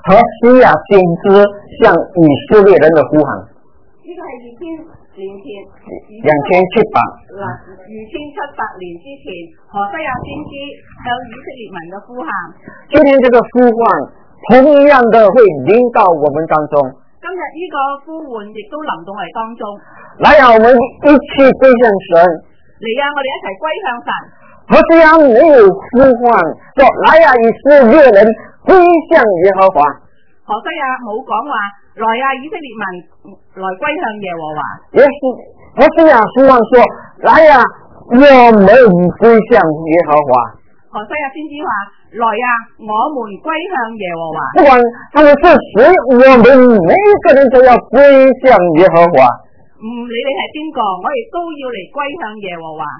何西亚先知向以色列人的呼喊。 呢個係2000年前2700年之前，何西亞先知向以色列民嘅呼喊。 今天這個呼喚同樣的會臨到我們當中。 今日呢個呼喚亦都臨到我哋當中。 來啊，我們一起歸向神。 嚟啊，我哋一齊歸向神。 何西阿沒有呼喚說來啊，以色列人歸向耶和華。 何西阿冇講話來啊，以色列民來歸向耶和華。 何西阿呼喚說來啊，我們歸向耶和華。 何西阿先知話來啊，我們歸向耶和華。 不管他們是誰，我們每一個人都要歸向耶和華。 唔理你係邊個，我哋都要嚟歸向耶和華。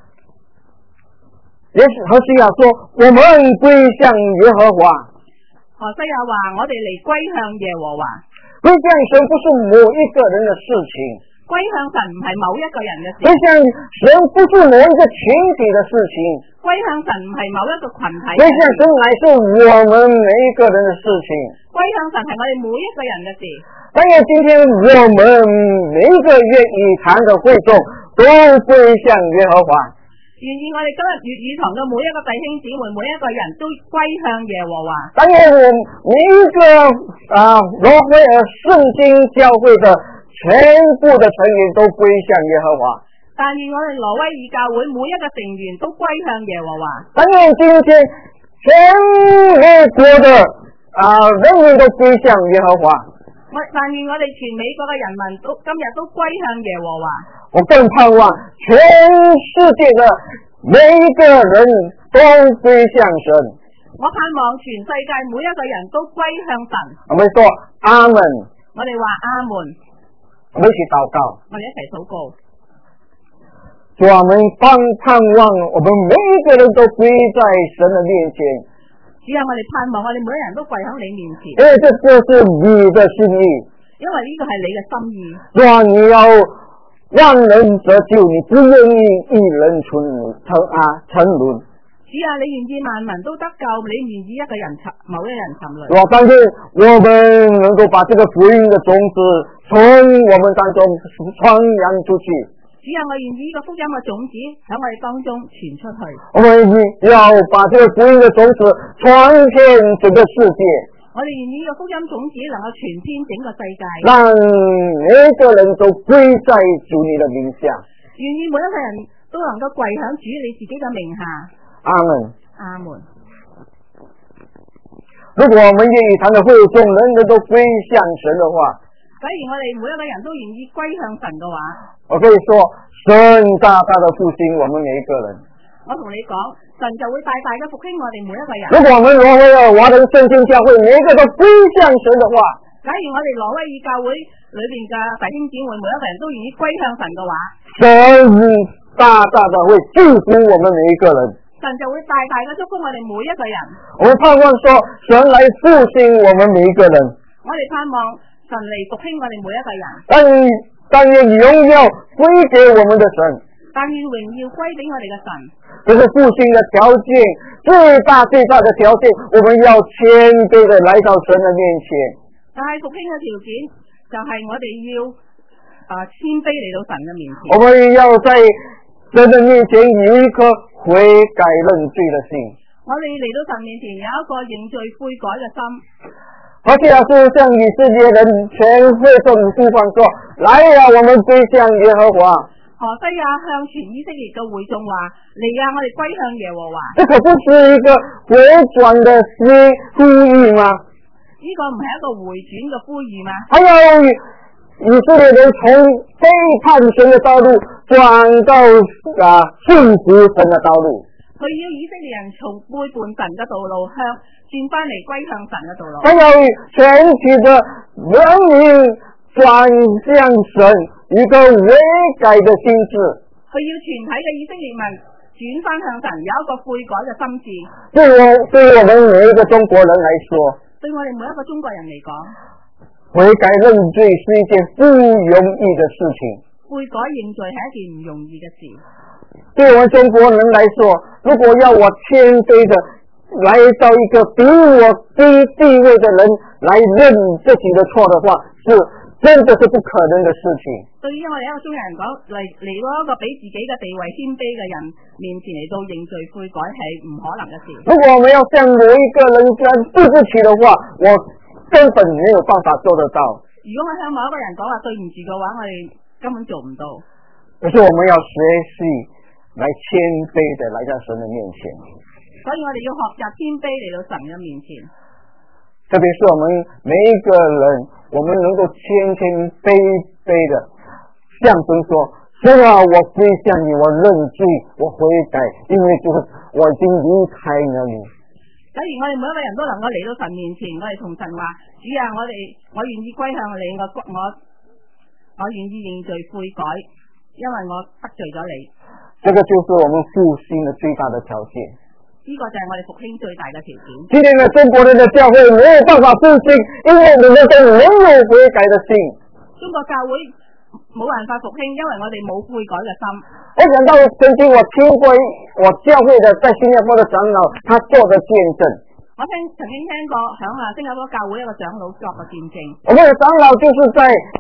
何西阿說我們歸向耶和華。 何西阿話我哋嚟歸向耶和華。 歸向神不是某一個人的事情， 歸向神唔係某一個人嘅事， 歸向神不是某一個群體的事情， 歸向神唔係某一個群體， 歸向神乃是我們每一個人的事情。 歸向神係我哋每一個人嘅事。 但願今天我們每一個粵語堂的會眾都歸向耶和華。 願意我哋今日粵語堂嘅每一個弟兄姊妹，每一個人都歸向耶和華。 但願我們每一個羅威爾聖經教會的全部的成員都歸向耶和華。 但願我哋羅威爾教會每一個成員都歸向耶和華。 但願今天全美國的人民都歸向耶和華。 但願我哋全美國嘅人民都今日都歸向耶和華。 我更盼望全世界的每一個人都歸向神。 我盼望全世界每一個人都歸向神。 我們說阿門。 我哋話阿門。 我們一起禱告。 我哋一齊禱告。 主啊，我們盼望我們每一個人都歸在神的面前。 主啊，我哋盼望我哋每一人都跪喺你面前。 因為這就是你的心意。 因為呢個係你嘅心意。 主啊，你要萬人得救，你不願意一人沉淪。 主啊，你願意萬民都得救，你願意一個人某一人沉淪。 我相信我們能夠把這個福音的種子從我們當中傳揚出去。 主啊，我願意呢個福音嘅種子喺我哋當中傳出去。 我們要把這個福音的種子傳遍整個世界。 我哋願意呢個福音種子能夠傳遍整個世界， 讓每一個人都歸在主你的名下。 願意每一個人都能夠跪響主你自己嘅名下。 阿門。 阿門。 如果我們粵語堂的會眾人人都歸向神的話， 假如我哋每一個人都願意歸向神嘅話， 我可以說神大大的復興我們每一個人。 我同你講，神就會大大嘅復興我哋每一個人。 如果我們羅威爾華人聖經教會每一個都歸向神的話， 假如我哋羅威爾教會裏邊嘅弟兄姊妹每一個人都願意歸向神嘅話， 神大大的會祝福我們每一個人。 神就會大大嘅祝福我哋每一個人。 我們盼望說神來復興我們每一個人。 我哋盼望神嚟復興我哋每一個人。 但願榮耀歸給我們的神。 但願榮耀歸俾我哋嘅神。 這是復興的條件，最大的條件，我們要謙卑的來到神的面前。 但係復興嘅條件就係我哋要謙卑嚟到神嘅面前。 我們要在神的面前有一顆悔改認罪的心。 我哋嚟到神面前有一個認罪悔改嘅心。 何西阿是向以色列人全會眾呼喚說：來呀，我們歸向耶和華。 何西阿向全以色列嘅會眾話：嚟呀，我哋歸向耶和華。 這可不是一個回轉的呼籲嗎？ 呢個唔係一個回轉嘅呼籲嗎？ 還有以色列人從背叛神的道路轉到順服神的道路。 佢要以色列人從背叛神嘅道路轉翻嚟歸向神嘅道路。 還有全體的人民轉向神一個悔改的心志。 佢要全體嘅以色列民轉翻向神有一個悔改嘅心志。 對我們每一個中國人來說， 對我哋每一個中國人嚟講， 悔改認罪是一件不容易的事情。 悔改認罪係一件唔容易嘅事。 對我們中國人來說，如果要我謙卑的来到一个比我低地位的人来认自己的错的话，真的是不可能的事情。 對於我哋一個中人講，嚟到一個比自己嘅地位謙卑嘅人面前嚟到認罪悔改係唔可能嘅事。 如果我們要向某一個人對不起的話，我根本沒有辦法做得到。 如果我向某一個人講話對唔住嘅話，我哋根本做唔到。 可是我們要學習來謙卑的來到神的面前。 所以我哋要學習謙卑嚟到神嘅面前。 特別是我們每一個人，我們能夠謙卑的向神說：神啊，我歸向你，我認罪，我悔改，因為就是我已經離開了你。 假如我哋每一個人都能夠嚟到神面前，我哋同神話：主啊，我願意歸向你，我願意認罪悔改，因為我得罪咗你。 這個就是我們復興的最大的條件。 呢個就係我哋復興最大嘅條件。 今天的中國人的教會沒有辦法復興，因為我們都沒有悔改的心。 中國教會冇辦法復興，因為我哋冇悔改嘅心。 我想到曾經我聽過我教會的在新加坡的長老他做的見證。 我曾經聽過響新加坡教會一個長老作嘅見證。 我們的長老就是在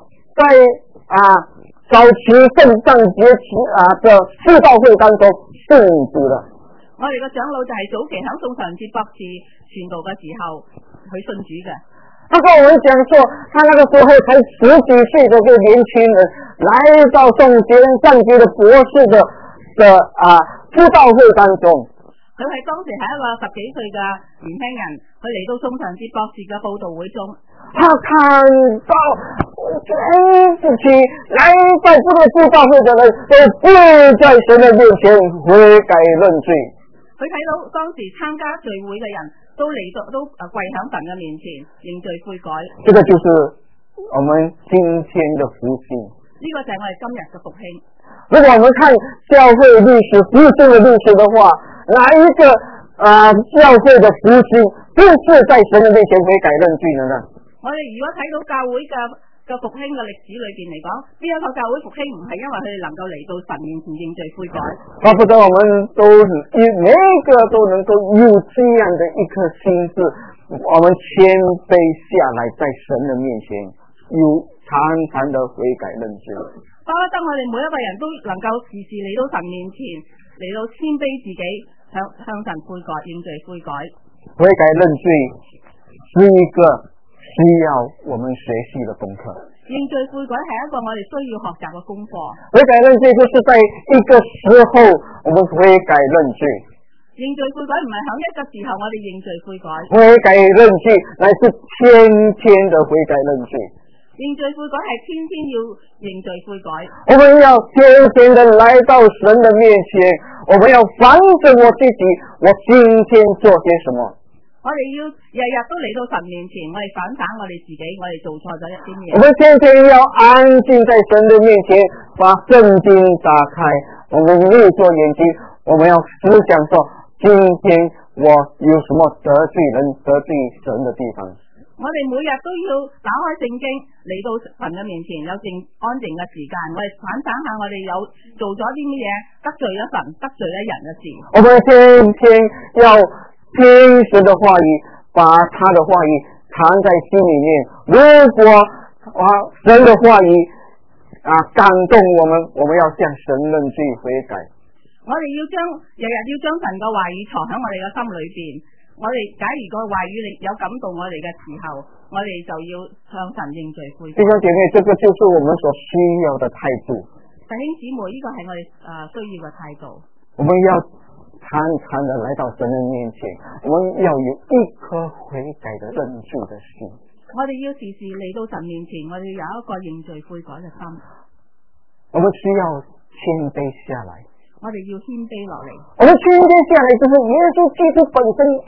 早期聖誕節的佈道會當中信主的。 我哋嘅長老就係早期響宋常節博士傳道嘅時候去信主嘅。 他跟我們講說，他那個時候才10幾歲的這個年輕人來到宋杰上級的博士的佈道會當中。 佢係當時係一個10幾歲嘅年輕人，佢嚟到宋常節博士嘅佈道會中。 他看到全自己來到這個佈道會的人都跪在神的面前悔改認罪。 佢睇到當時參加聚會嘅人都跪響神嘅面前認罪悔改。 這個就是我們今天的復興。 呢個就係我哋今日嘅復興。 如果我們看教會歷史復興的歷史的話，哪一個教會的復興不是在神的面前悔改認罪的呢？ 我哋如果睇到教會嘅復興嘅歷史裏邊嚟講，呢一個教會復興唔係因為佢哋能夠嚟到神面前認罪悔改， 巴不得我們每個都能夠有這樣的一顆心志，我們謙卑下來在神的面前，有常常的悔改認罪。 巴不得我哋每一個人都能夠時時嚟到神面前，嚟到謙卑自己，向神悔改認罪悔改。 悔改認罪是一個需要我們學習的功課。 認罪悔改係一個我哋需要學習嘅功課。 悔改認罪就是在一個時候我們悔改認罪。 認罪悔改唔係響一個時候我哋認罪悔改。 悔改認罪乃是天天的悔改認罪。 認罪悔改係天天要認罪悔改。 我們要天天的來到神的面前，我們要反省我自己，我今天做些什麼。 我哋要日日都嚟到神面前，我哋反省我哋自己，我哋做錯咗一啲嘢。 我們天天要安靜在神的面前，把聖經打開，我們閉着眼睛，我們要思想說，今天我有什麼得罪人、得罪神的地方。 我哋每日都要打開聖經嚟到神嘅面前，有安靜嘅時間，我哋反省下我哋有做咗啲乜嘢得罪咗神、得罪咗人嘅事。 我們天天要聽神的話語，把他的話語藏在心裏面。如果神的話語感動我們要向神認罪悔改。 我哋要日日要將神嘅話語藏喺我哋嘅心裏邊。我哋假如個話語有感動我哋嘅時候，我哋就要向神認罪悔改。弟兄姐妹，這個就是我們所需要的態度。弟兄姊妹，呢個係我哋需要嘅態度。 我們要常常的來到神的面前，我們要有一顆悔改的認罪的心。 我哋要時時嚟到神面前，我哋有一個認罪悔改嘅心。 我們需要謙卑下來。 我哋要謙卑落嚟。 我們謙卑下來，就是耶穌基督本身，他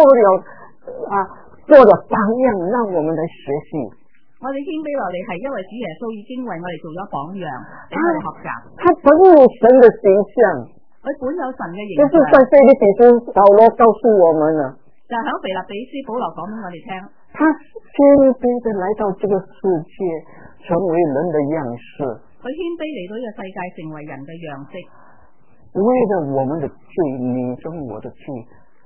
做了榜樣，讓我們來學習。 我哋謙卑落嚟，係因為主耶穌已經為我哋做咗榜樣，俾我哋學習。 他本有神的形象， 佢本有神嘅形象。 就是在腓立比書保羅告訴我們了。 就喺腓立比書保羅講俾我哋聽。 他謙卑的來到這個世界，成為人的樣式。 佢謙卑嚟到呢個世界，成為人嘅樣式。 為了我們的罪，你跟我的罪，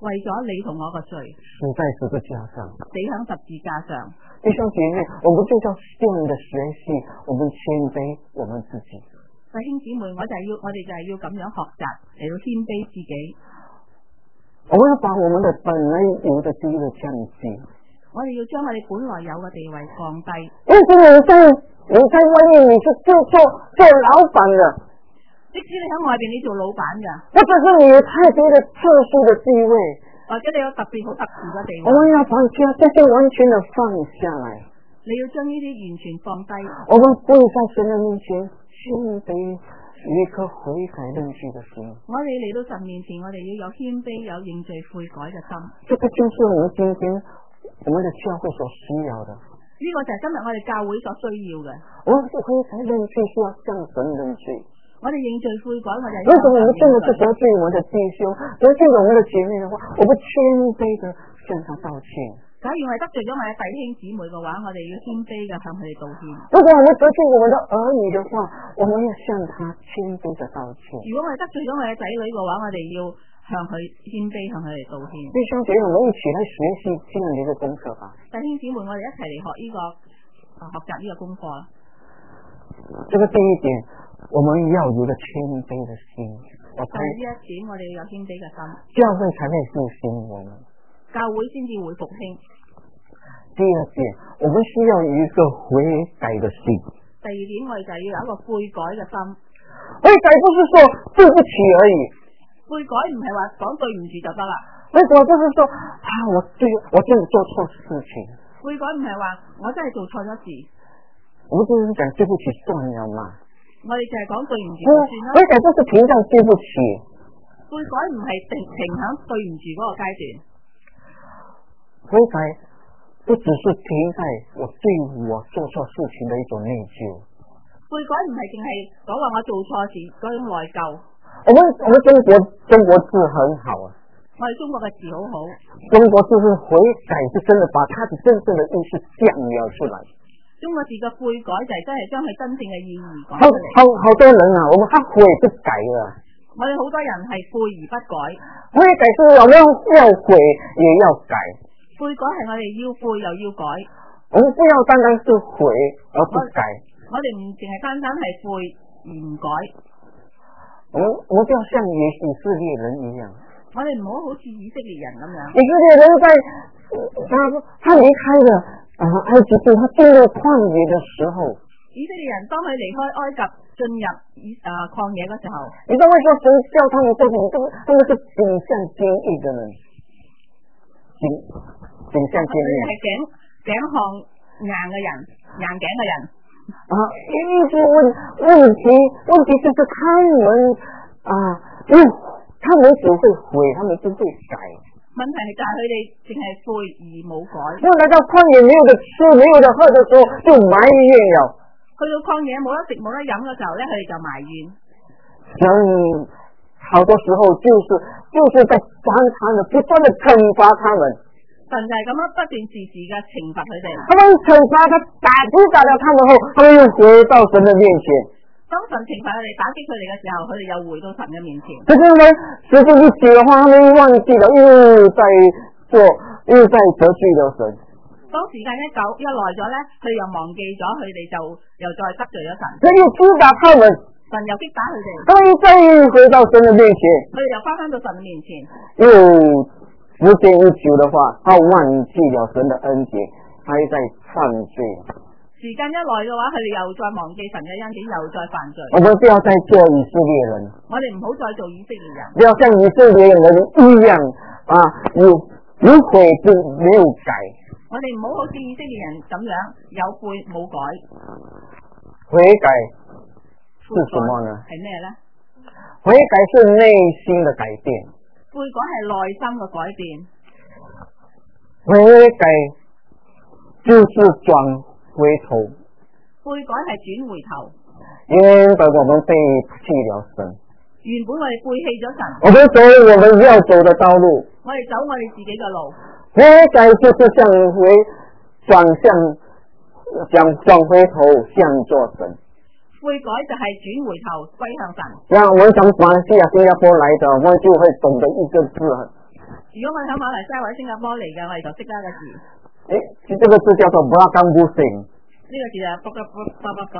為咗你同我個罪， 死在十字架上。 死響十字架上。 弟兄姐妹，我們就要這樣的學習，我們謙卑我們自己。 弟兄姊妹，我哋就係要咁樣學習嚟到謙卑自己。 我們要把我們的本來有的地位降低。 我哋要將我哋本來有嘅地位降低。 因為你在外面你是做老闆的， 即使你喺外邊你做老闆嘅， 或者是你有太多的特殊的地位， 或者你有特別好特殊嘅地位， 我們要把這些完全的放下來。 你要將呢啲完全放低。 我們跪在神的面前，謙卑，有一顆悔改認罪的心。 我哋嚟到神面前，我哋要有謙卑、有認罪悔改嘅心。 這個就是我們今天我們的教會所需要的。 呢個就係今日我哋教會所需要嘅。 我們悔改認罪是要向神認罪。 我哋認罪悔改，我哋如果我們真的是得罪我們的弟兄，得罪了我們的姐妹的話，我們謙卑的向他道歉。 假如我哋得罪咗我哋弟兄姊妹嘅話，我哋要謙卑嘅向佢哋道歉。 如果我們得罪我們的兒女的話，我們要向他謙卑的道歉。 如果我哋得罪咗我哋仔女嘅話，我哋要向佢謙卑，向佢哋道歉。 弟兄姐妹，我們一起來學習這樣的一個功課吧。 弟兄姊妹，我哋一齊嚟學習呢個功課。 這個第一點，我們要有個謙卑的心。 就係呢一點，我哋要有謙卑嘅心， 教會才會復興我們， 教會先至會復興。 第二點，我們需要有一個悔改的心。 第二點，我哋就要有一個悔改嘅心。 悔改不是說對不起而已， 悔改唔係話講對唔住就得啦。 悔改就是說我真的做錯事情。 悔改唔係話我真係做錯咗事。 我們就是講對不起算了嘛。 我哋就係講對唔住就算啦。 悔改就是停在對不起。 悔改唔係停響對唔住嗰個階段。 悔改不只是停在我對我做錯事情的一種內疚。 悔改唔係淨係講話我做錯事嗰種內疚。 我們中國字很好啊。 我哋中國嘅字好好。 中國字是悔改，是真的把它的真正的意思講了出來。 中國字嘅悔改就係真係將佢真正嘅意義講出嚟。 好多人啊，我們他悔不改啊。 我哋好多人係悔而不改。 悔改是我們要悔也要改。 悔改係我哋要悔又要改。 我們不要單單是悔而不改。 我哋唔淨係單單係悔而唔改。 我們不要像以色列人一樣。 我哋唔好好似以色列人咁樣。 以色列人在他離開了埃及地，他進入曠野的時候， 以色列人當佢離開埃及進入曠野嗰時候， 你知道為什麼神叫他們做什麼？他們是頸項堅毅的人，頸項堅毅係頸項硬嘅人，硬頸嘅人。 一直問題就是他們只會悔，他們不會改。 問題就係佢哋淨係悔而冇改。 因為來到曠野沒有的吃，沒有的喝的時候，就埋怨了。 去到曠野冇得食冇得飲嘅時候咧，佢哋就埋怨。 好多時候就是在反他們，不斷的懲罰他們。 神就係咁樣不斷時嘅懲罰佢哋。 他們懲罰他，打了他們後，他們又回到神的面前。 當神懲罰佢哋、打擊佢哋嘅時候，佢哋又回到神嘅面前。 可是呢，時間一久的話，他們忘記了，又在得罪了神。 當時間一耐咗咧，佢哋又忘記咗，佢哋就又再得罪咗神。 神又擊打他們， 神又擊打佢哋。 他們又再回到神的面前， 佢哋又翻到神嘅面前。 又時間一久的話，他忘記了神的恩典，還在犯罪。 時間一耐嘅話，佢哋又再忘記神嘅恩典，又再犯罪。 我們不要再做以色列人， 我哋唔好再做以色列人， 不要像以色列人一樣有悔就沒有改。 我哋唔好好似以色列人咁樣有悔冇改。 悔改是什麼呢？ 係咩呢？ 悔改是內心的改變。 悔改係內心嘅改變。 悔改就是轉回頭。 悔改係轉回頭。 原本我們背棄了神， 原本我哋背棄咗神， 我們走我們要走的道路， 我哋走我哋自己嘅路。 悔改就是轉回頭向着神。 悔改就係轉回頭歸向神。 像我們從馬來西亞、新加坡來的，我們就會懂得一個字， 如果我喺馬來西亞或者新加坡嚟嘅，我哋就識得一個字。 這個字叫做 belakang pusing。 呢個字就卜卜。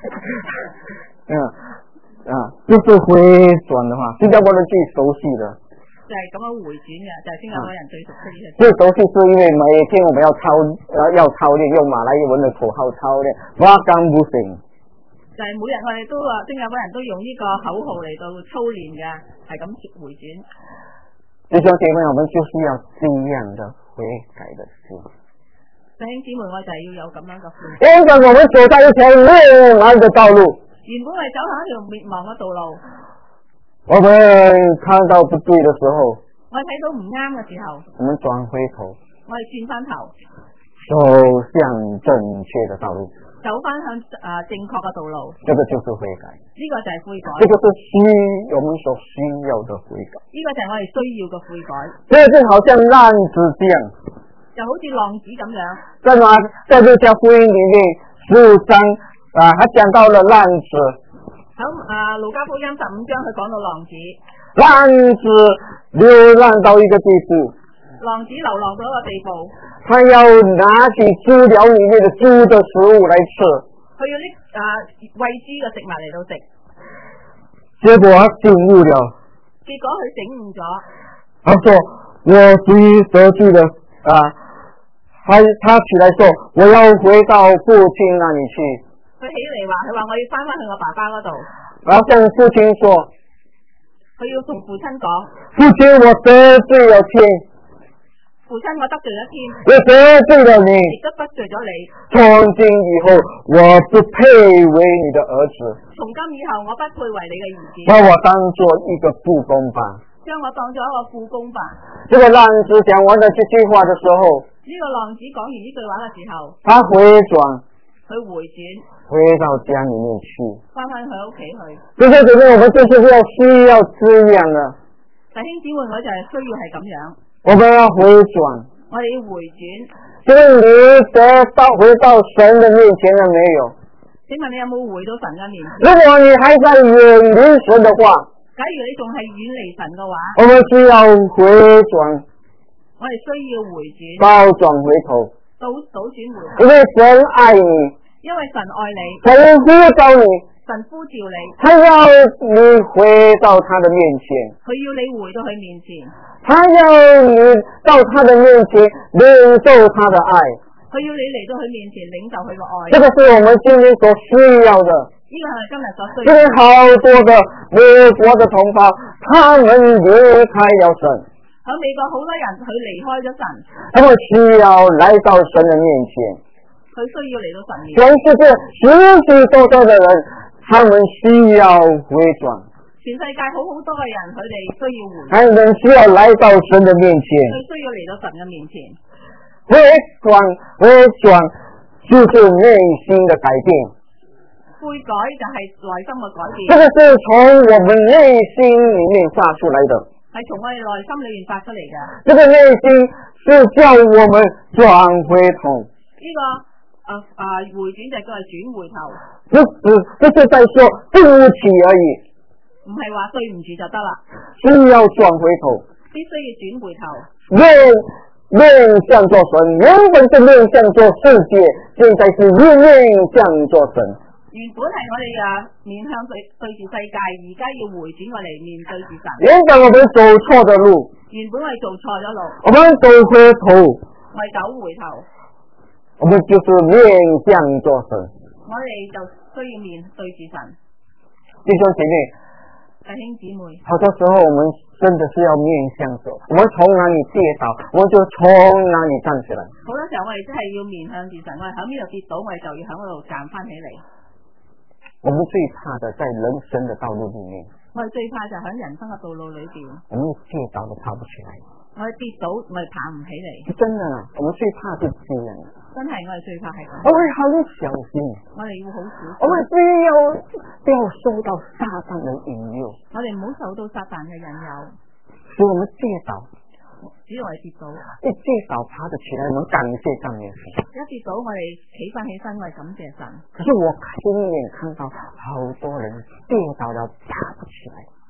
就是回轉的話，新加坡人最熟悉的。 就係咁樣回轉嘅，就係新加坡人最熟悉嘅。 最熟悉是因為每天我們要操練，用馬來文的口號操練 belakang pusing。 就係每日我哋都話新加坡人都用呢個口號嚟到操練嘅，係咁回轉。 弟兄姐妹，我們就是要這樣的悔改的心。 弟兄姊妹，我就係要有咁樣嘅悔改。 原本我們走在一條滅亡的道路， 原本係走向一條滅亡嘅道路。 我們看到不對的時候， 我睇到唔啱嘅時候， 我們轉回頭， 我哋轉翻頭， 走向正確的道路， 走翻向正確嘅道路。 這個就是悔改， 呢個就係悔改。 這個是我們所需要的悔改。 呢個就係我哋需要嘅悔改。 這就好像浪子這樣， 就好似浪子咁樣。 在路加福音裏面15章他講到了浪子。 喺路加福音15章佢講到浪子。 浪子流浪到一個地步。 浪子流浪到一個地步。 他要拿起豬寮裏面的豬的食物來吃。 佢要拎餵豬嘅食物嚟到食。 結果醒悟了。 結果佢醒悟咗。 他說：我屬於得罪了他起來說：我要回到父親那裏去。 佢起嚟話：佢話我要翻返去我爸爸嗰度。 然後向父親說： 佢要同父親講： 父親，我得罪了天。 父親，我得罪咗天。 我得罪了你。 亦都得罪咗你。 從今以後，我不配為你的兒子。 從今以後，我不配為你嘅兒子。 把我當作一個副工吧。 將我當作一個副工吧。 這個浪子講完了這句話的時候， 呢個浪子講完呢句話嘅時候， 他回轉， 佢回轉， 回到家裏面去， 翻返佢屋企去。 弟兄姊妹，我們就是需要這樣的。 弟兄姊妹，我就係需要係咁樣。 我們要回轉， 我哋要回轉。 請問你回到神的面前了沒有？ 請問你有冇回到神嘅面前？ 如果你還在遠離神的話， 假如你仲係遠離神嘅話， 我們需要回轉， 我哋需要回轉， 倒轉回頭， 倒轉回頭。 因為神愛你， 因為神愛你， 神呼召你， 神呼召你， 他要你回到他的面前， 佢要你回到佢面前， 他要你到他的面前領受他的愛， 佢要你嚟到佢面前領受佢嘅愛。 這個是我們今天所需要的。 呢個係今日所需要。 因為好多的美國的同胞，他們離開了神。 喺美國好多人佢離開咗神， 他們需要來到神的面前。 佢需要嚟到神面前。 全世界許許多多的人，他們需要回轉。 全世界好多嘅人，佢哋需要回轉。 他們需要來到神的面前。 佢需要嚟到神嘅面前。 回轉就是內心的改變。 悔改就係內心嘅改變。 這個是從我們內心裏面發出來的。 係從我哋內心裏面發出嚟嘅。 這個內心是叫我們轉回頭。 呢個回轉就叫係轉回頭。 不是在說對不起而已。 唔係話對唔住就得啦。 需要轉回頭。 必須要轉回頭。 面向做神，原本是面向做世界，現在是面向做神。 原本係我哋面向對住世界，而家要回轉過嚟面對住神。 原本我們走錯的路， 原本我哋做錯咗路， 我們走回頭， 我哋走回頭， 我們就是面向做神。 我哋就需要面對住神。 弟兄姐妹， 弟兄姊妹， 好多時候我們真的是要面向走，我們從哪裏跌倒，我們就從哪裏站起來。 好多時候我哋真係要面向住神，我哋喺邊度跌倒，我哋就要喺嗰度站翻起嚟。 我們最怕的在人生的道路裏面， 我哋最怕就喺人生嘅道路裏邊， 我們跌倒都爬不起來。 我哋跌倒，我哋爬唔起嚟。 真的，我們最怕是這樣。 真係我哋最怕係咁。 我們很小心， 我哋要好小心。 我們不要受到撒旦的引誘。 我哋唔好受到撒旦嘅引誘， 使我們跌倒。 只要我哋跌倒， 一跌倒爬得起來，我們感謝上面神。 一跌倒我哋企翻起身，我哋感謝神。 可是我親眼看到好多人跌倒了爬不起來。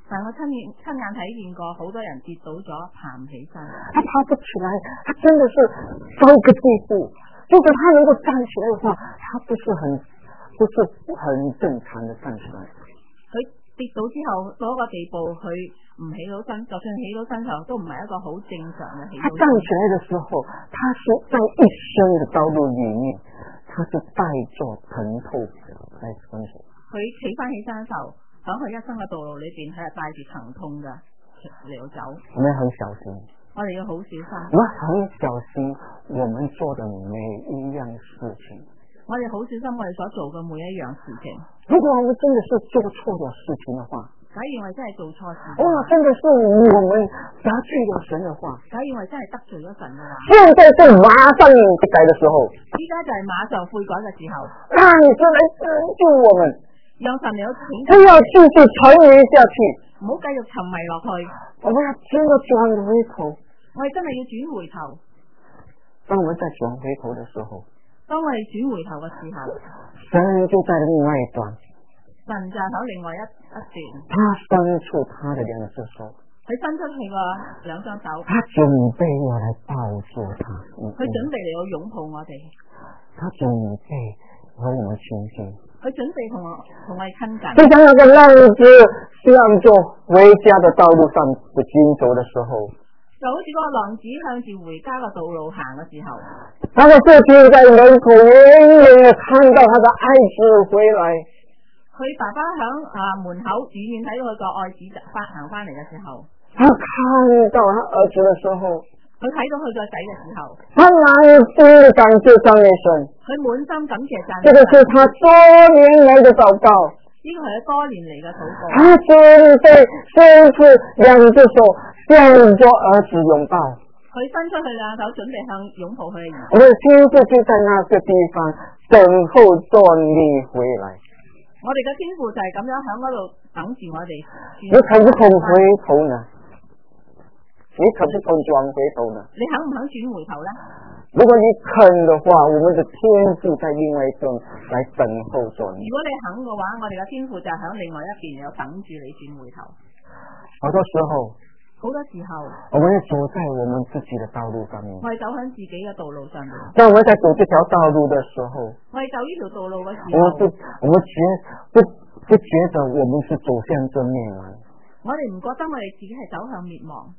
但我親眼睇見過好多人跌倒咗，爬唔起身。 他爬不起來，他真的是到一個地步，如果他能夠站起來的話，他不是很正常的站起來。 佢跌倒之後到一個地步，佢唔起到身，就算起到身頭都唔係一個好正常嘅起到身。 他站起來的時候，他是在一生的道路裏面，他是帶着疼痛來分手。 佢企翻起身嘅時候，喺佢一生嘅道路裏邊，佢係帶住疼痛嘅嚟走。 我們很小心， 我哋要好小心。 我們很小心我們做的每一樣事情。 我哋好小心我哋所做嘅每一樣事情。 如果我們真的是做錯了事情的話， 假如我哋真係做錯事， 真的是我們得罪了神的話， 假如我哋真係得罪咗神嘅話， 現在是馬上悔改的時候， 依家就係馬上悔改嘅時候， 讓神來拯救我們， 讓神嚟到拯救， 不要繼續沉迷下去， 唔好繼續沉迷落去， 我們要真的轉回頭， 我哋真係要轉回頭。 當我們在轉回頭的時候， 當我哋轉回頭嘅時候， 神就在另外一端， 神就喺另外一段， 他伸出他的兩隻手， 佢伸出佢個兩雙手， 他準備要來抱住他， 佢準備嚟到擁抱我哋， 他準備和我們親近， 佢準備同我哋親近。 就像那個浪子向着回家的道路上的行走的時候， 就好似嗰個浪子向住回家嘅道路行嘅時候， 他的父親在門口遠遠地看到他的愛子回來， 佢爸爸響門口遠遠睇到佢個愛子行翻嚟嘅時候， 他看到他兒子的時候， 佢睇到佢個仔嘅時候， 他滿心感謝讚美神， 佢滿心感謝讚美神。 這個是他多年來的禱告， 呢個係佢多年嚟嘅禱告。 他準備伸出兩隻手向着兒子擁抱， 佢伸出佢兩手準備向擁抱佢嘅兒子。 我們親自就在那個地方等候着你回來。 我哋嘅天父就係咁樣喺嗰度等住我哋。 你肯不肯回頭呢？你肯不肯轉回頭呢？ 你肯唔肯轉回頭呢？ 如果你肯的話，我們的天父在另外一邊來等候着你。 如果你肯嘅話，我哋嘅天父就喺另外一邊有等住你轉回頭。 好多時候，我們走在我們自己的道路上面。 我哋走喺自己嘅道路上面。 當我們在走這條道路的時候， 我哋走呢條道路嘅時候， 我們不覺得我們是走向這滅亡。 我哋唔覺得我哋自己係走向滅亡。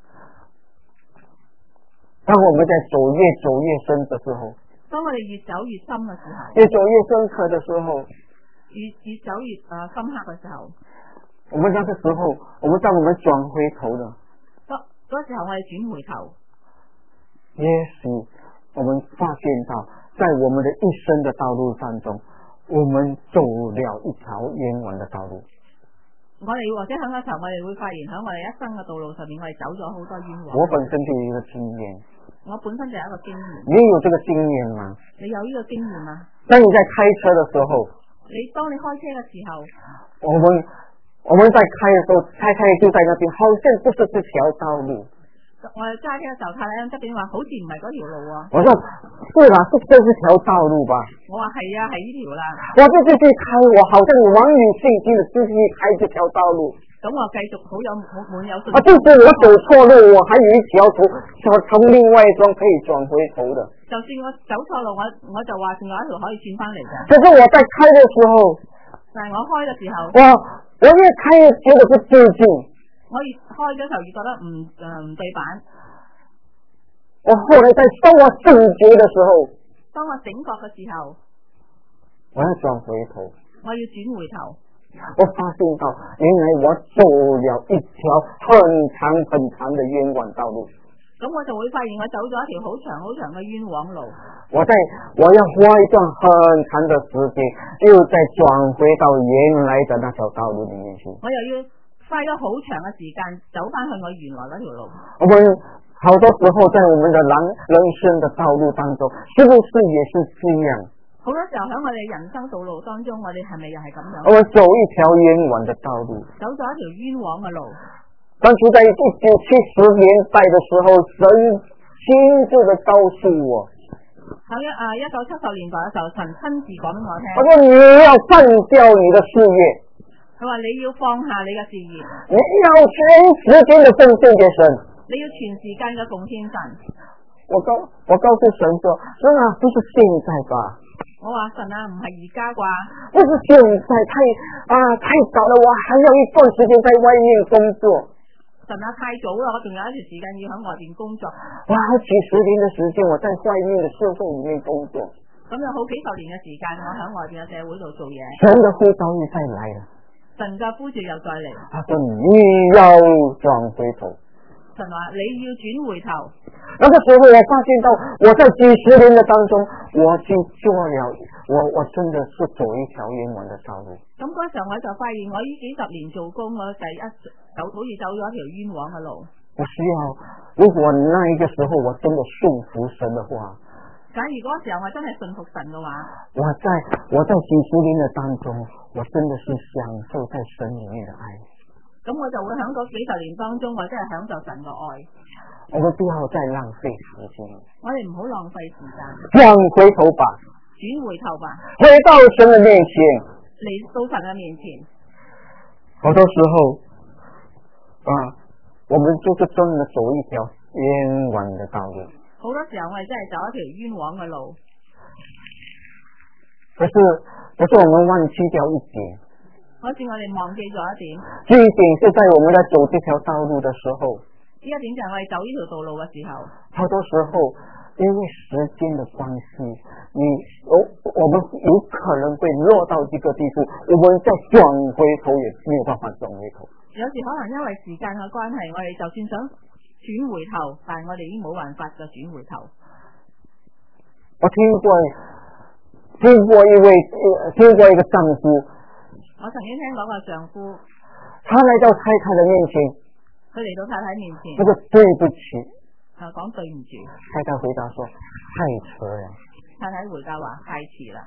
當我們在越走越深的時候， 當我哋越走越深嘅時候， 越走越深刻的時候， 越走越深刻嘅時候， 我們那個時候，當我們轉回頭了， 嗰時候我哋轉回頭， 也許我們發現到，在我們的一生的道路當中，我們走了一條冤枉的道路。 我哋或者喺嗰時候，我哋會發現喺我哋一生嘅道路上面，我哋走咗好多冤枉。 我本身就有一個經驗， 我本身就有一個經驗。 你有這個經驗嗎？ 你有呢個經驗嗎？ 當你在開車的時候， 當你開車嘅時候， 我們在開的時候，太太就在那邊，好像不是這條道路。 我哋揸車嘅時候，太太喺側邊話，好似唔係嗰條路啊。 我說，對啦，是這條道路吧？ 我話係啊，係呢條啦。 我就繼續開，我好像往你信心的繼續開這條道路。 咁我繼續好滿有信心。 就是我走錯路，我還有一條路，從另外一端可以轉回頭的。 就算我走錯路，我就話仲有一條可以轉翻嚟嘅。 可是我在開的時候， 但係我開嘅時候， 我越開越覺得不對勁。 我越開嘅時候越覺得唔對版。 我後來在當我醒覺的時候， 當我醒覺嘅時候， 我要轉回頭， 我要轉回頭。 我發現到原來我走了一條很長的冤枉道路。 咁我就會發現我走咗一條好長嘅冤枉路。 我要花一段很長的時間，又再轉回到原來的那條道路裏面去。 我又要花咗好長嘅時間走翻去我原來嗰條路。 我們好多時候在我們的人生的道路當中，是不是也是這樣？ 好多時候喺我哋人生道路當中，我哋係咪又係咁樣？ 我們走一條冤枉的道路， 走咗一條冤枉嘅路。 當初在1970年代的時候，神親自的告訴我， 喺1970年代嘅時候，神親自講俾我聽。 他說你要放掉你的事業。 佢話你要放下你嘅事業， 你要全時間的奉獻給神， 你要全時間嘅奉獻神。 我告訴神說，神啊，不是現在吧？ 我話神啊，唔係而家啩？ 不是現在，太早了，我還要一段時間在外面工作。 神啊，太早啦，我仲有一段時間要喺外邊工作。 我還有幾十年的時間，我在外面的社會裏面工作。 咁有好幾十年嘅時間，我喺外邊嘅社會度做嘢。 神的呼召又再來了， 神嘅呼召又再嚟。 他說你要轉回頭。 神話你要轉回頭。 那個時候我發現到我在幾十年的當中，我就做了，我真的是走一條冤枉的道路。 咁嗰時候我就發現我呢幾十年做工，我好似走咗一條冤枉嘅路。 我需要，如果那一個時候我真的順服神的話， 假如嗰時候我真係順服神嘅話， 我在幾十年的當中，我真的是享受在神裏面的愛。 咁我就會喺嗰幾十年當中，我真係享受神嘅愛。 我們不要再浪費時間， 我哋唔好浪費時間， 轉回頭吧， 轉回頭吧， 回到神的面前， 嚟到神嘅面前。 好多時候我們就是真的走一條冤枉的道路。 好多時候我哋真係走一條冤枉嘅路。 可是我們忘記掉一點， 好似我哋忘記咗一點。 這一點是在我們在走這條道路的時候， 呢一點就係我哋走呢條道路嘅時候。 好多時候因為時間的關係，我們有可能會落到這個地步，我們再轉回頭也沒有辦法轉回頭。 有時可能因為時間嘅關係，我哋就算想轉回頭，但係我哋已經冇辦法再轉回頭。 我聽過一個丈夫， 我曾經聽講過丈夫， 他來到太太的面前， 佢嚟到太太面前， 他說對不起， 講對唔住。 太太回答說太遲了。 太太回答話太遲啦。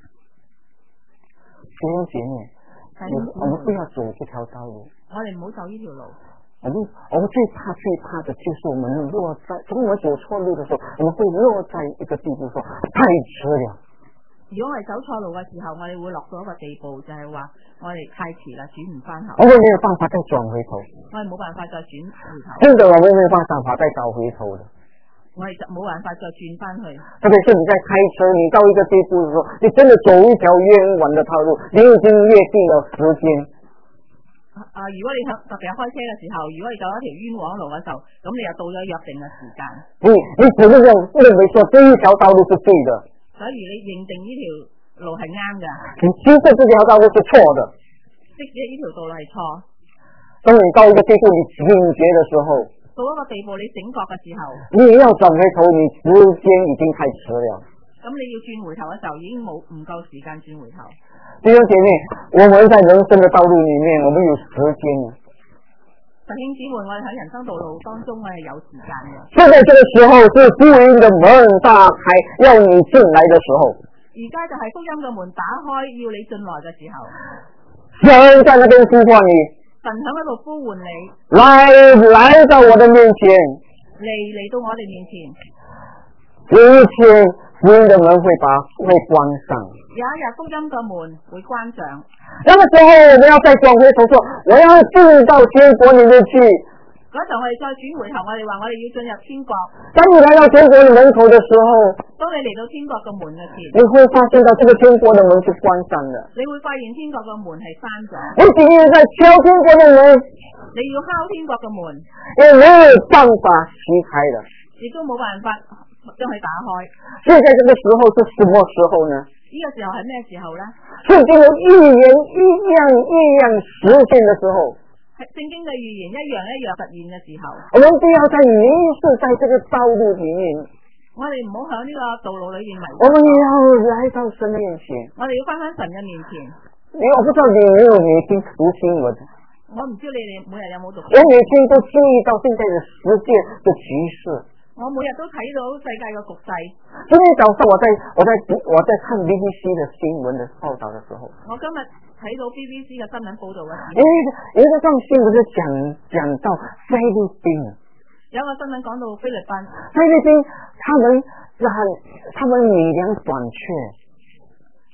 弟兄姐妹，我們不要走這條道路。 我哋唔好走呢條路。 我們最怕的就是我們落在，當我們走錯路的時候，我們會落在一個地步說太遲了。 如果我哋走錯路嘅時候，我哋會落到一個地步，就係話我哋太遲啦，轉唔翻頭。 我們沒有辦法再轉回頭。 我哋冇辦法再轉回頭。 真的，我們沒有辦法再找回頭的。 我哋就冇辦法再轉翻去。 特別是你在開車，你到一個地步的時候，你真的走一條冤枉的道路，你已經約定了時間。 如果你特別係開車嘅時候，如果你走一條冤枉路嘅時候，咁你又到咗約定嘅時間。 你只是認為說這一條道路是對的， 所以你認定呢條路係啱嘅。 其實這條道路是錯的。 即使呢條道路係錯。 當你到一個地步，你警覺的時候， 到一個地步你醒覺嘅時候， 你要轉回頭，你時間已經太遲了。 咁你要轉回頭嘅時候，已經冇唔夠時間轉回頭。 弟兄姐妹，我們在人生的道路裏面，我們有時間。 弟兄姊妹，我哋喺人生道路當中，我係有時間嘅。 就在這個時候，是福音的門大開，要你進來的時候。 而家就係福音嘅門打開，要你進來嘅時候。 神在那邊呼喚你， 神喺嗰度呼喚你， 來到我的面前， 嚟到我哋面前。 有一天福音的門會關上。 有一日福音嘅門會關上。 那個時候我們要再轉回頭說，我要進到天國裏面去。 嗰時候我哋再轉回頭，我哋話我哋要進入天國。 當你來到天國的門口的時候， 當你嚟到天國嘅門嘅前， 你會發現到這個天國的門是關上的。 你會發現天國嘅門係關咗。 你僅僅在敲天國的門， 你要敲天國嘅門， 也沒有辦法啟開的， 亦都冇辦法將佢打開。 現在這個時候是什麼時候呢？ 呢個時候係咩時候呢？ 聖經的預言一樣實現的時候。 聖經嘅預言一樣實現嘅時候， 我們不要再迷失在這個道路裏面。 我哋唔好響呢個道路裏面迷失。 我們要來到神面前。 我哋要翻神嘅面前。 我不知道你有沒有每天讀新聞。 我唔知你哋每日有冇讀。 我每天都注意到現在的世界的局勢。 我每日都睇到世界嘅局勢。 今天早上我在看 BBC 的新聞的報道的時候， 我今日睇到 BBC 嘅新聞報道嘅時候， 有一個新聞是講到菲律賓， 有個新聞講到菲律賓他們米糧短缺， 佢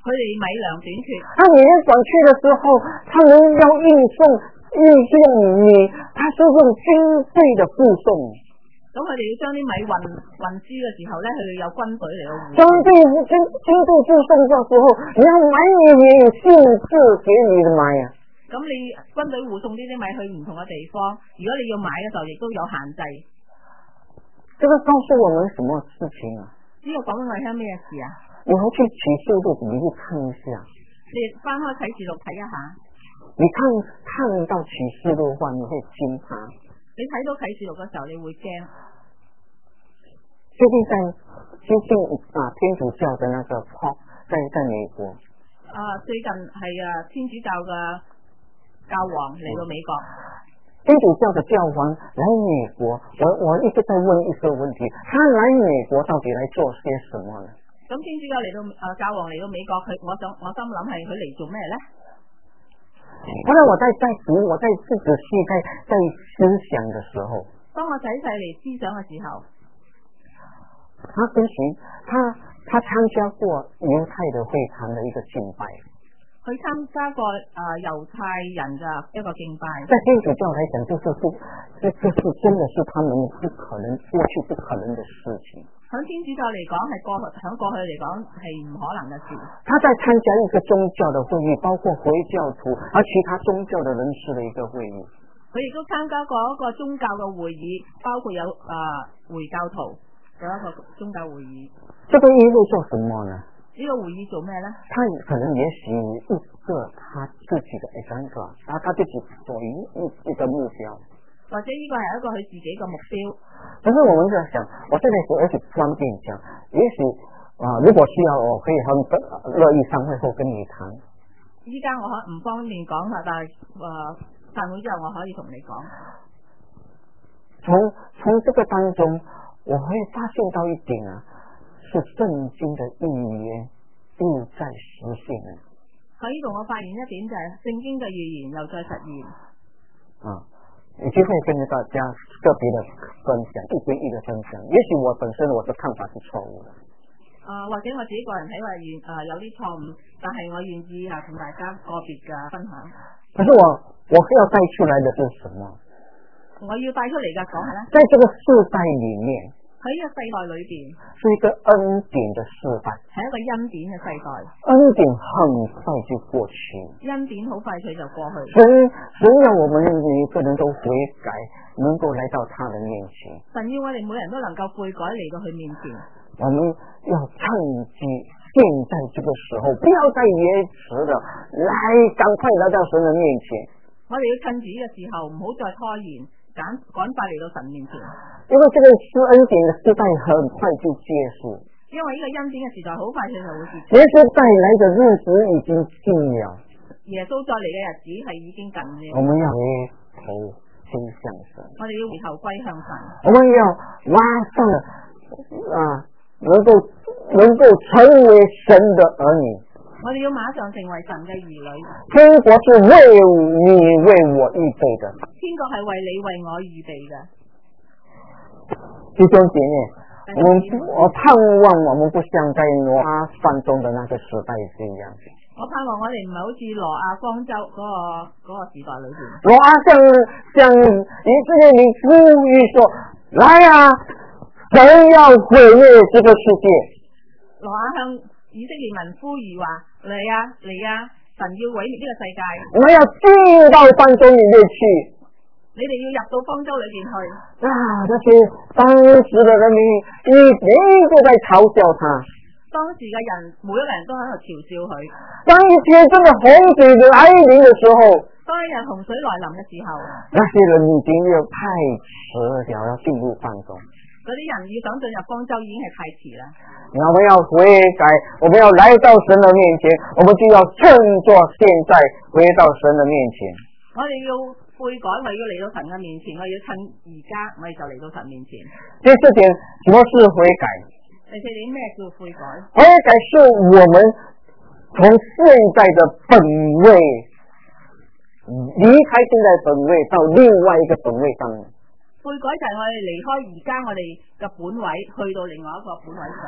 佢哋米糧短缺。 米粮短缺的時候，他們要運送米，他是用軍隊的護送。 咁佢哋要將啲米運輸嘅時候咧，佢哋有軍隊嚟到護送。 軍隊護送嘅時候，你要買米也有限制給你的買啊。 咁你軍隊護送呢啲米去唔同嘅地方，如果你要買嘅時候，亦都有限制。 這個告訴我們什麼事情啊？ 呢個講緊我哋聽咩事啊？ 你回去啟示錄你去看一下。 你翻開啟示錄睇一下。 你看到啟示錄的話，你會驚怕。 你睇到啟示錄嘅時候，你會驚。 最近天主教的那個在美國。 最近係天主教嘅教皇嚟到美國。 天主教的教皇來美國，我一直在問一個問題，他來美國到底來做些什麼呢？ 咁天主教嚟到教皇嚟到美國，我心諗係佢嚟做咩咧？ 後來我在讀，我在仔細在思想的時候， 當我仔細嚟思想嘅時候， 他參加過猶太的會堂的一個敬拜。 佢參加過猶太人嘅一個敬拜。 在天主教來講，這是真的是他們過去不可能的事情。 喺天主教嚟講，喺過去嚟講係唔可能嘅事。 他在參加一個宗教的會議，包括回教徒和其他宗教的人士的一個會議。 佢亦都參加過一個宗教嘅會議，包括有回教徒有一個宗教會議。 這個議會做什麼呢？ 呢個會議做咩呢？ 他可能也許一個他自己的他自己所一個目標， 或者呢個係一個佢自己嘅目標。 但是我們在想，我這裡也許方便講，也許如果需要，我可以很樂意上會後跟你談。 依家我唔方便講啦，但係散會之後我可以同你講。 從這個當中，我會發現到一點啊。是聖經的預言又在實現了。 喺呢度我發現一點就係聖經嘅預言又再實現。 有機會跟大家個別的分享，一對一的分享。也許我本身我的看法是錯誤的。 或者我自己個人睇法有啲錯誤，但係我願意同大家個別嘅分享。 可是我要帶出來的是什麼？ 我要帶出嚟嘅講係咧， 在這個世代裏面。 喺呢個世代裏邊， 是一個恩典的世代， 係一個恩典嘅世代。 恩典很快就過去， 恩典好快脆就過去。 神要我們每一個人都悔改，能夠來到他的面前。 神要我哋每人都能夠悔改嚟到佢面前。 我們要趁機，現在這個時候，不要再延遲了，來，趕快來到神的面前。 我哋要趁住呢個時候，唔好再拖延。趕快嚟到神面前， 因為這個施恩典的時代很快就結束。 因為呢個恩典嘅時代好快就會結束。 耶穌再來的日子已經近了。 耶穌再嚟嘅日子係已經近了。 我們要回頭歸向神。 我哋要回頭歸向神。 我們要馬上能夠成為神的兒女。 我哋要馬上成為神嘅兒女。 天國是為你為我預備的。 天國係為你為我預備嘅。 弟兄姐妹，我盼望我們不像在挪亞方舟的那個時代這樣。 我盼望我哋唔係好似挪亞方舟嗰個時代裏邊。 挪亞向以色列民呼籲說：來啊，神要毀滅這個世界。挪亞向以色列民呼籲話：嚟啊嚟啊！神要毀滅呢個世界。 我們要進到方舟裏面去。 你哋要入到方舟裏邊去。 那些當時的人民一定都在嘲笑他。 當時嘅人每一個人都喺度嘲笑佢。 當一天真的洪水來臨的時候， 當一日洪水來臨嘅時候， 那些人已經要太遲了，要進入方舟。 嗰啲人要想進入方舟已經係太遲啦。 我們要悔改，我們要來到神的面前，我們就要趁着現在回到神的面前。 我哋要悔改，我哋要嚟到神嘅面前，我哋要趁而家，我哋就嚟到神面前。 第四點，什麼是悔改？ 第四點，咩叫悔改？ 悔改是我們從現在的本位離開現在本位到另外一個本位上面。 悔改就係我哋離開而家我哋嘅本位，去到另外一個本位上面。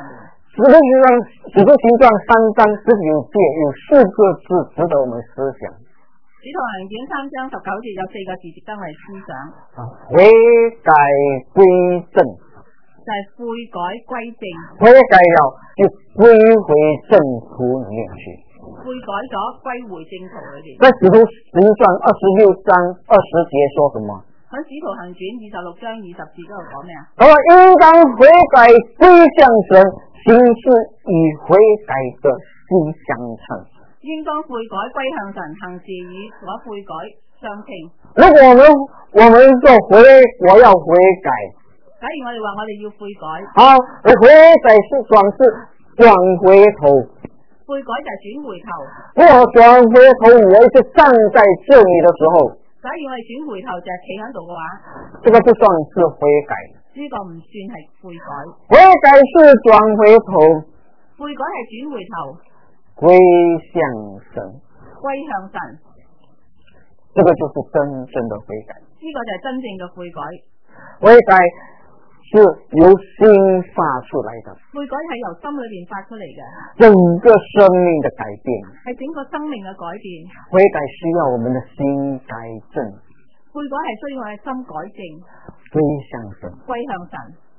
使徒行傳3章19節有4個字值得我們思想。 使徒行傳3章19節有4個字值得我哋思想。 悔改歸正， 就係悔改歸正。 悔改了就歸回正途裏面去。 悔改咗歸回正途裏邊。 在使徒行傳26章20節說什麼？ 喺使徒行傳26章20節嗰度講咩啊？ 我應當悔改歸向神，行事與悔改的心相稱。 應當悔改歸向神，行事與所悔改相稱。 如果我們說我要悔改， 假如我哋話我哋要悔改， 好，悔改是轉回頭。 悔改就係轉回頭。 我轉回頭，我一直站在這裏的時候， 假如我哋轉回頭就係企喺度嘅話， 這個不算是悔改。 呢個唔算係悔改。 悔改是轉回頭， 悔改係轉回頭， 歸向神， 歸向神， 這個就是真正的悔改。 呢個就係真正嘅悔改。 悔改是由心發出來的， 悔改係由心裏邊發出嚟嘅， 整個生命的改變， 係整個生命嘅改變。 悔改需要我們的心改正， 悔改係需要我哋心改正， 歸向神， 歸向神。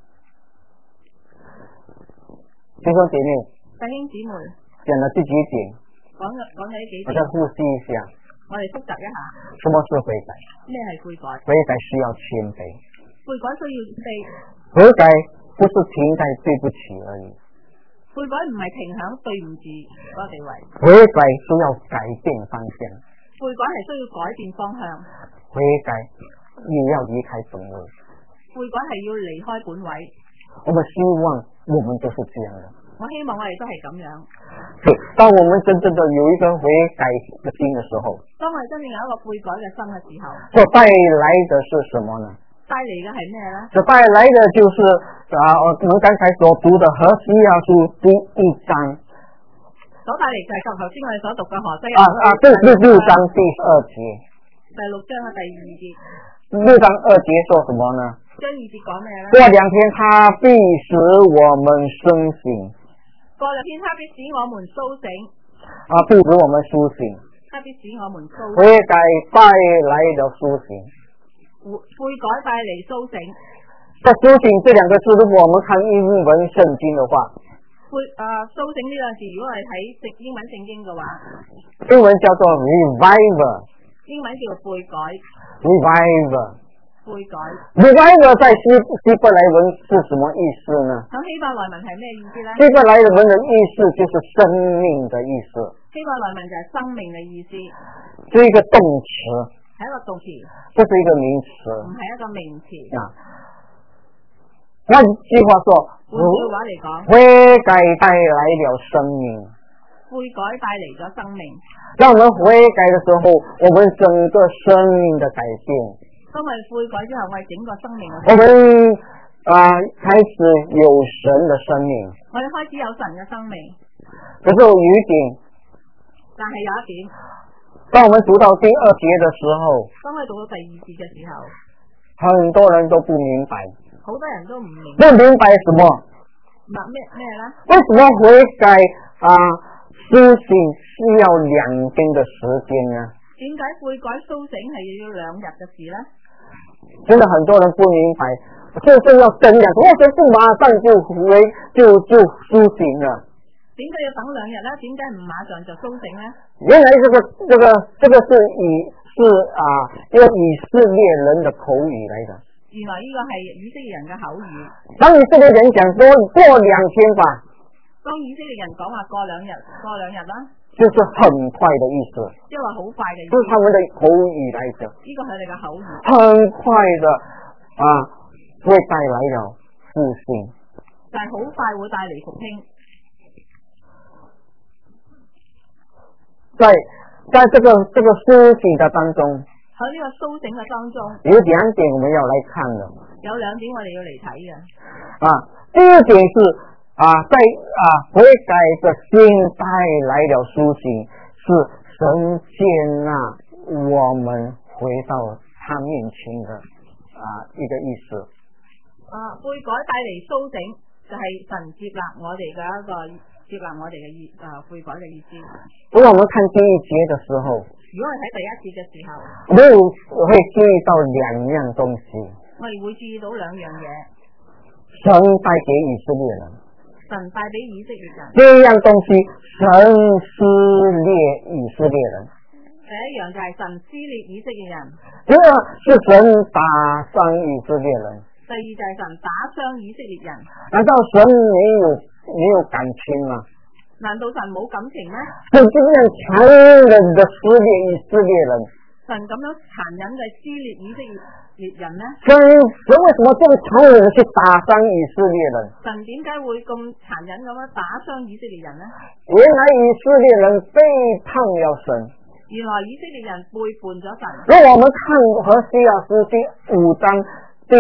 弟兄姐妹， 弟兄姊妹， 講了這幾點， 講咗呢幾點， 我再複習一下， 我哋複習一下， 什麼是悔改？ 咩係悔改？ 悔改需要謙卑， 悔改需要謙卑。 悔改不是停在對不起而已， 悔改唔係停響對唔住嗰個地位， 悔改需要改變方向， 悔改係需要改變方向， 悔改也要離開本位， 悔改係要離開本位。 我們希望我們都是這樣的。 我希望我哋都係咁樣。 當我們真正的有一個悔改的心的時候， 當我哋真正有一個悔改嘅心嘅時候， 所帶來的是什麼呢？ 帶嚟嘅係咩呢？ 所帶來的就是我們剛才所讀的何西阿書第1章。 所帶嚟就係頭先我哋所讀嘅何西阿對，6章第2節。 第6章嘅第2節。 6章2節說什麼呢？ 章2節講咩呢？ 過2天他必使我們甦醒。 過2天他必使我們甦醒。 必使我們甦醒。 他必使我們甦醒。 悔改帶來的甦醒。 悔改帶嚟甦醒。 這甦醒這兩個字，如果我們看英文聖經的話， 甦醒呢兩字，如果我哋睇英文聖經嘅話， 英文叫做 revival， 英文叫做悔改。 revival， 悔改。 revival 在希伯來文是什麼意思呢？ 咁希伯來文係咩意思呢？ 希伯來文的意思就是生命的意思。 希伯來文就係生命嘅意思。 是一個動詞。 係一個動詞。 這是一個名詞。 唔係一個名詞。 換句話說， 換句話嚟講， 悔改帶來了生命。 悔改帶嚟咗生命。 當我們悔改的時候，我們整個生命的改變。 當我哋悔改之後，我哋整個生命我們開始有神的生命。 我哋開始有神嘅生命。 可是有一點， 但係有一點， 當我們讀到第2節的時候， 當我哋讀到第2節嘅時候， 很多人都不明白。 好多人都唔明。 不明白什麼？ 咩呢？ 為什麼悔改甦醒需要2天的時間呢？ 點解悔改甦醒係要2日嘅事呢？ 真的很多人不明白，就是要等2天，或者是馬上就甦醒了。 點解要等2日呢？點解唔馬上就甦醒呢？ 原來這個是一個以色列人的口語來的。 原來呢個係以色列人嘅口語。 當以色列人講說過2天吧， 當以色列人講話過2日啦， 就是很快的意思， 即係話好快嘅意思， 這是他們的口語來的。 呢個係佢哋嘅口語。 很快的會帶來了復興， 但係好快會帶嚟復興。 在這個甦醒的當中， 喺呢個甦醒嘅當中， 有2點我們要來看的。 有2點我哋要嚟睇嘅。 第一點是在悔改的心帶來了甦醒，是神接納我們回到他面前的一個意思。 悔改帶嚟甦醒，就就係神接納我哋嘅一個接納我哋嘅悔改嘅意思。 如果我們看第一節的時候， 如果我哋睇第一節嘅時候， 我們會注意到兩樣東西。 我哋會注意到兩樣嘢。 神帶給以色列人， 神帶俾以色列人。 這樣東西，神撕裂以色列人。 第一樣就係神撕裂以色列人。 第二是神打傷以色列人。 第二就係神打傷以色列人。 難道神沒有感情嗎？ 難道神冇感情咩？ 神這樣殘忍的撕裂以色列人。 神咁樣殘忍嘅撕裂以色列人呢？ 神為什麼這麼殘忍的去打傷以色列人？ 神點解會咁殘忍咁樣打傷以色列人呢？ 原來以色列人背叛了神。 原來以色列人背叛咗神。 如果我們看何西阿書第5章第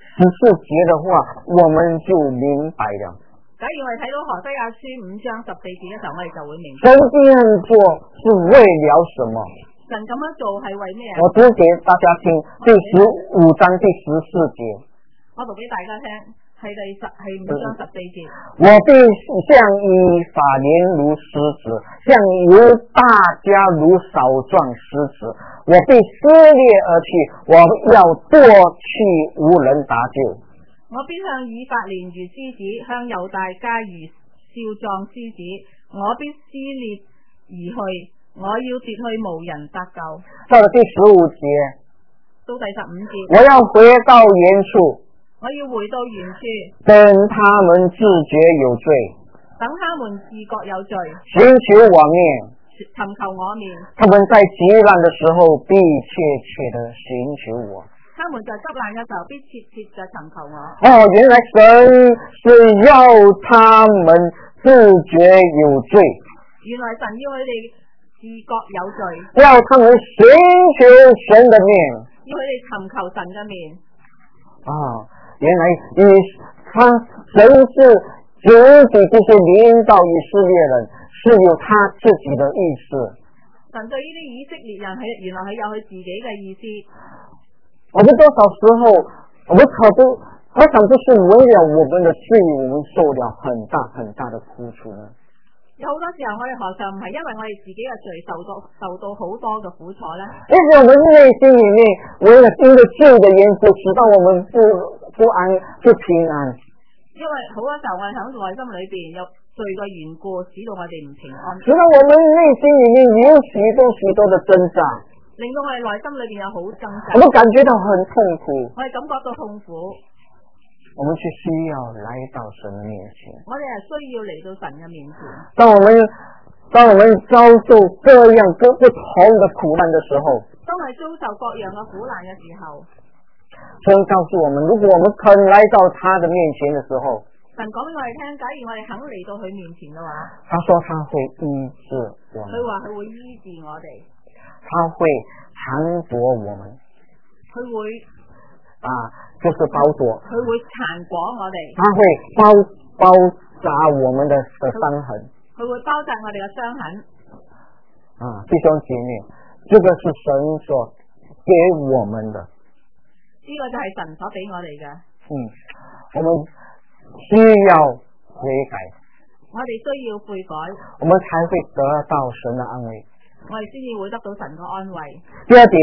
14節的話，我們就明白了。 假如我哋睇到何西阿書5章14節嘅時候，我哋就會明白。 神這樣做是為了什麼？ 神咁樣做係為咩？ 我讀給大家聽，第15章第14節。 我讀俾大家聽，係5章14節。 我必向以法蓮如獅子，向猶大家如少壯獅子。我必撕裂而去，我要奪去，無人搭救。 我必向以法蓮如獅子，向猶大家如少壯獅子。我必撕裂而去，我要奪去，無人搭救。 到了第15節， 到第15節， 我要回到原處， 我要回到原處， 等他們自覺有罪， 等他們自覺有罪， 尋求我面， 尋求我面。 他們在急難的時候必切切的尋求我。 他們在急難嘅時候必切切嘅尋求我。 哦，原來神是要他們自覺有罪， 原來神要佢哋自覺有罪， 要他們尋求神的面， 要佢哋尋求神嘅面。 啊，原來神是主體就是領導以色列人，是有他自己的意思。 神對呢啲以色列人原來係有佢自己嘅意思。 我們多少時候，我們何嘗不是為了我們的罪，我們受了很大很大的苦楚呢？ 有好多時候，我哋何嘗唔係因為我哋自己嘅罪受到好多嘅苦楚呢？ 因為我們內心裏面為了因為罪的緣故，使到我們不安不平安。 因為好多時候我哋喺內心裏邊有罪嘅緣故，使到我哋唔平安。 使到我們內心裏面有許多的掙扎， 令到我哋內心裏邊有好掙扎。 我們感覺到很痛苦， 我哋感覺到痛苦。 我們卻需要來到神的面前。 我哋係需要嚟到神嘅面前。 當我們遭受各樣不同的苦難的時候， 當我哋遭受各樣嘅苦難嘅時候， 神告訴我們，如果我們肯來到他的面前的時候， 神講俾我哋聽，假如我哋肯嚟到佢面前嘅話， 他說他會醫治我們， 佢話佢會醫治我哋， 他會纏裹我們， 佢會就是包裹， 佢會纏裹我哋， 他會包紮我們的傷痕， 佢會包紮我哋嘅傷痕。 弟兄姐妹，這個是神所給我們的， 呢個就係神所俾我哋嘅。 我們需要悔改， 我哋需要悔改， 我們才會得到神的安慰， 我哋先至會得到神嘅安慰。 第二點，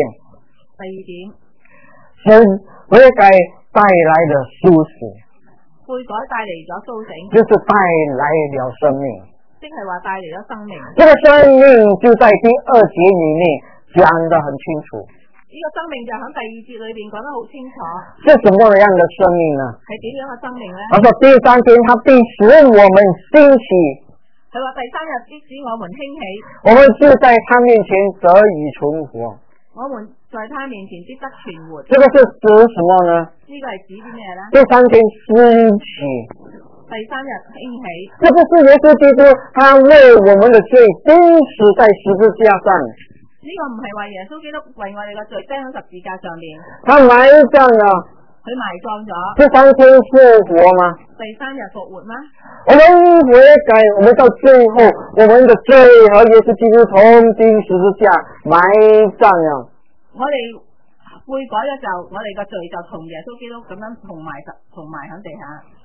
神悔改帶來的甦醒， 悔改帶嚟咗甦醒， 就是帶來了生命， 即係話帶嚟咗生命。 這個生命就在第2節裏面講得很清楚。 呢個生命就喺第2節裏邊講得好清楚。 是什麼樣的生命呢？ 係點樣嘅生命呢？ 他說第3天他必使我們興起， 佢話第3日必使我們興起， 我們就在他面前得以存活。 我們在他面前必得存活。 這個是指什麼呢？ 呢個係指啲咩呢？ 第3天興起， 第3日興起。 這不是耶穌基督他為我們的罪釘死在十字架上。 呢個唔係話耶穌基督為我哋嘅罪釘喺十字架上面， 他埋葬了， 佢埋葬咗。 第3天復活嗎？ 第3日復活嗎？ 我們悔改，我們到最後，我們的罪和耶穌基督同釘十字架埋葬了。 我哋悔改嘅時候，我哋嘅罪就同耶穌基督咁樣同埋喺地下。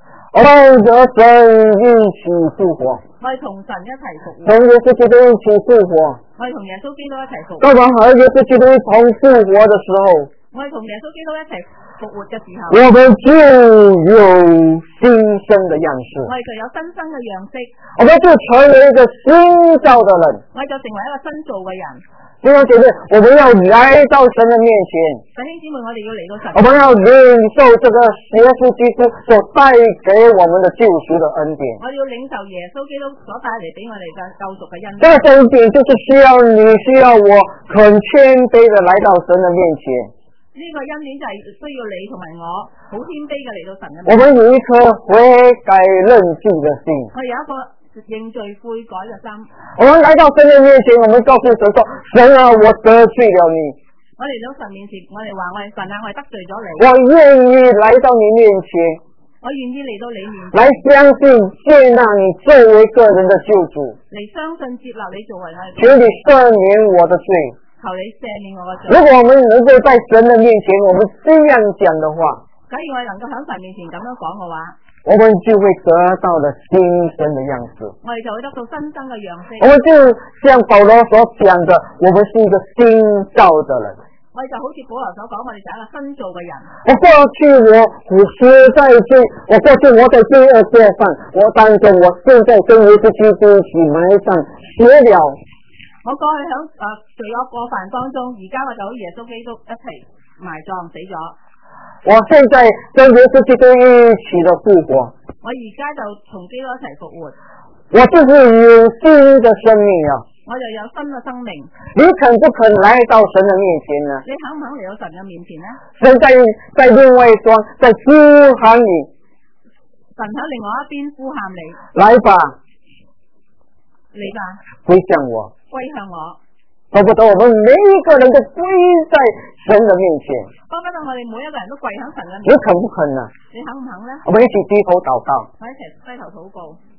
我們和神一起復活， 我哋同神一齊復活， 同耶穌基督一起復活， 我哋同耶穌基督一齊復活。 當我們和耶穌基督一同復活的時候， 我哋同耶穌基督一齊復活嘅時候， 我們就有新生的樣式， 我哋就有新生嘅樣式， 我們就成為一個新造的人， 我哋就成為一個新造嘅人。 弟兄姐妹，我們要來到神的面前， 弟兄姊妹，我哋要嚟到神， 我們要領受這個耶穌基督所帶給我們的救贖的恩典。 我哋要領受耶穌基督所帶嚟俾我哋嘅救贖嘅恩典。 這個恩典就是需要你需要我很謙卑的來到神的面前。 呢個恩典就係需要你同埋我好謙卑嘅嚟到神嘅面前。 我們有一顆悔改認罪的心。 我哋有一個認罪悔改嘅心。 我們來到神的面前，我們告訴神說：神啊，我得罪了你。 我嚟到神面前，我哋話我哋神啊，我哋得罪咗你。 我願意來到你面前， 我願意嚟到你面前， 來相信接納你作為個人的救主。 嚟相信接納你作為我哋。 求你赦免我的罪。 求你赦免我嘅罪。 如果我們能夠在神的面前，我們這樣講的話， 假如我哋能夠喺神面前咁樣講嘅話， 我們就會得到了新生的樣式。 我哋就會得到新生嘅樣式。 我們就像保羅所講的，我們是一個新造的人。 我哋就好似保羅所講，我哋就係一個新造嘅人。 我過去我實在罪，我過去我在罪惡過犯，但是我現在跟耶穌基督一起埋葬死了。 我過去喺罪惡過犯當中，而家我就好耶穌基督一齊埋葬死咗。 我現在跟耶穌基督一起的復活。 我而家就同基督一齊復活。 我就是有新的生命啊！ 我就有新嘅生命。 你肯不肯來到神的面前呢？ 你肯唔肯嚟到神嘅面前呢？ 神在另外一端在呼喊你， 神喺另外一邊呼喊你， 來吧， 嚟吧， 歸向我， 歸向我。 巴不得我們每一個人都歸在神的面前。 巴不得我哋每一個人都跪喺神嘅面前。 你肯不肯呢？ 你肯唔肯呢？ 我們一起低頭禱告。 我一齊低頭禱告。